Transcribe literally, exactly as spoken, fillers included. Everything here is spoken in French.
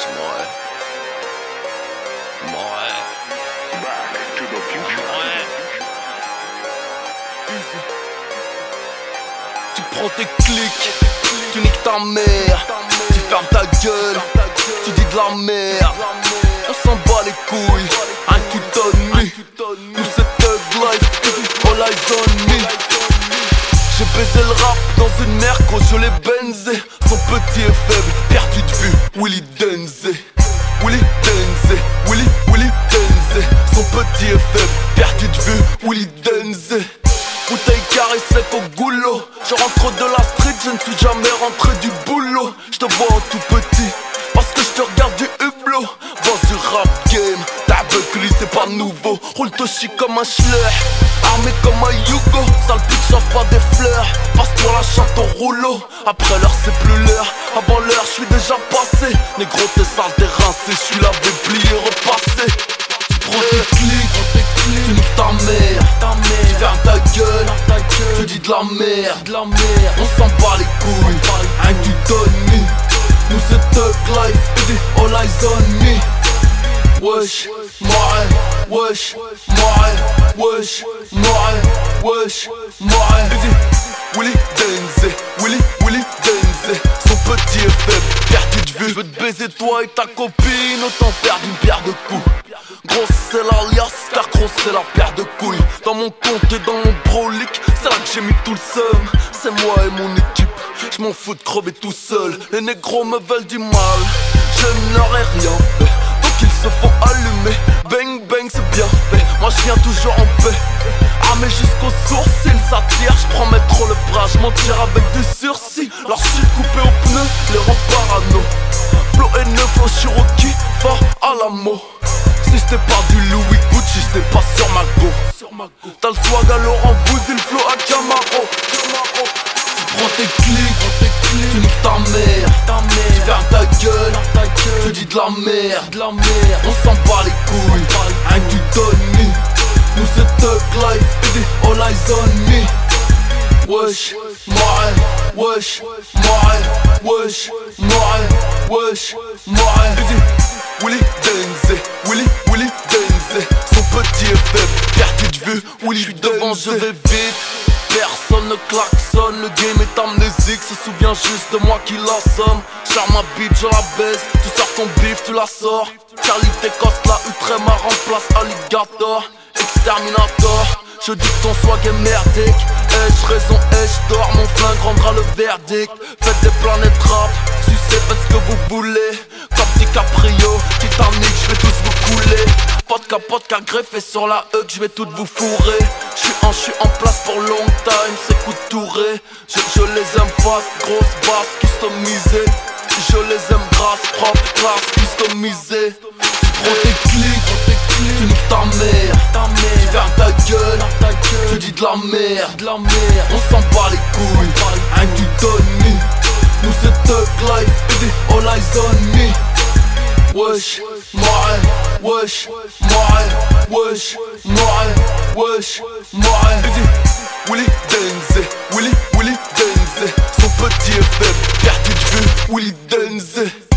wesh, ouais. Ouais. Ouais. Tu prends tes clics, tu niques ta mère, tu fermes ta gueule, tu dis de la merde. On s'en bat les couilles, un tout on me. Nous c'est thug life, all eyes on me. J'ai baisé le rap dans une mer quand je l'ai benzé. Son petit et faible, perdu de vue, Willy Denze. Willy Denze, Willy, Willy Denze. Son petit et faible, perdu de vue, Willy Denze. Bouteille carrée sec au goulot. Je rentre de la street, je ne suis jamais rentré du boulot. Je te vois en tout petit, parce que je te regarde du hublot. Boss du rap game, ta buckly c'est pas nouveau. Roule Toshi comme un schleur, armé comme un Yugo. Sale pute chauffe pas des fleurs, passe-toi la chatte au rouleau. Après l'heure c'est plus l'heure, avant l'heure je suis déjà passé. Négro t'es sale, t'es rincé, je suis lavé, plié, repassé. Tu prends tes clics, tu niques ta mère, tu fermes ta gueule, tu dis de la merde. On s'en bat les couilles, un du Tony. Nous c'est thug life, all eyes on me. Wesh, moi, wesh, moi, wesh, moi, wesh, moi. Willy Denze, Willy, Willy Denze. Son petit est faible, perdu de vue. Je veux te baiser toi et ta copine, autant faire d'une pierre de coups. Grosse c'est l'alias, car grosse c'est la paire de couilles. Dans mon compte et dans mon brolic, c'est là que j'ai mis tout le seum. C'est moi et mon équipe, je m'en fous de crever tout seul. Les négros me veulent du mal, je ne leur ai rien fait, donc ils se font allumer. Bang bang c'est bien fait, moi je viens toujours en paix. Armé jusqu'aux sourcils, ça tire, je prends trop le bras, je m'en tire avec du sursis. Leur shit coupé au pneu, les rend parano. Flow et neuf, flow Cherokee, fort à la mot. Si c'était pas du Louis Gucci, c'était pas sur ma go. T'as le swag à Laurent Vouzil, flow à Camaro. Tu prends tes clics, tu niques ta mère, tu fermes ta gueule, tu dis de la merde. On s'en bat les couilles, un du Tony. Nous c'est thug life, all eyes on me. Wesh, moi, wesh, moi, wesh, moi, wesh, moi. Willy Denze, Willy, Willy Denze. Son petit est faible, perdu de vue, Willy. Je suis devant, je vais vite. Personne ne klaxonne, le game est amnésique. Se souvient juste de moi qui l'assomme. Charme ma bitch, je la baise. Tu sors ton bif, tu la sors. Qualité Costa, Utrema remplace Alligator. Exterminator, je dis que ton swag est merdique. Ai-je raison, ai-je tort, mon flingue rendra le verdict. Faites des planètes rap, sucez, faites ce que vous voulez. Comme DiCaprio, Titanic, je vais tous vous couler. Podka, podka, greffé sur la hug, je vais toutes vous fourrer. J'suis en, j'suis en place pour long time, c'est coup de touré. Je, je les aime fast, grosse basse, customisée. Je les aime grasses, propre, classe, customisée. Prends tes clics, tu niques ta mère, tu fermes ta gueule, tu dis de la merde. On s'en bat les couilles, un du Tony. Nous c'est thug life, all eyes on me. Wesh, moi, wesh, moi, wesh, moi, wesh, moi. Willy Denze, Willy, Willy Denze. Son petit est faible, perdu de vue, Willy Denze.